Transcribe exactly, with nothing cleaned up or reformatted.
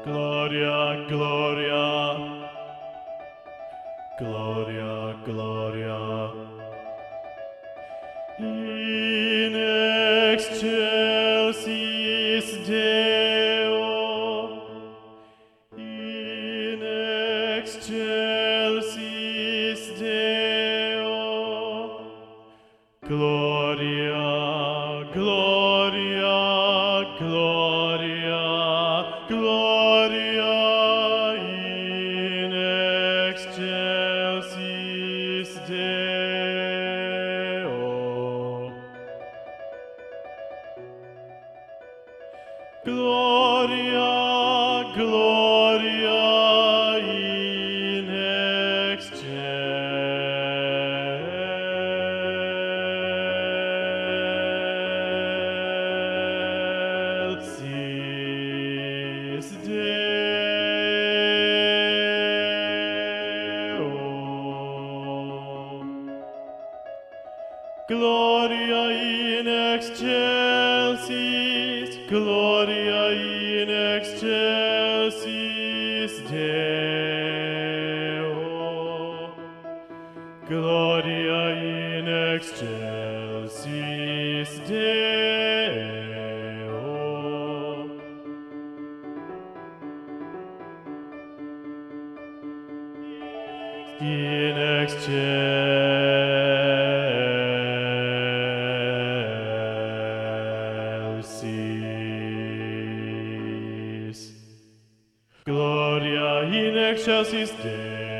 Gloria, Gloria, Gloria, Gloria, in excelsis Deo, in excelsis Deo, Gloria, Gloria, Gloria, Gloria in excelsis Deo. Gloria, Gloria in excelsis Deo. Gloria in excelsis, Gloria in excelsis Deo. Gloria in excelsis Deo. In excelsis, Gloria in excelsis Deo.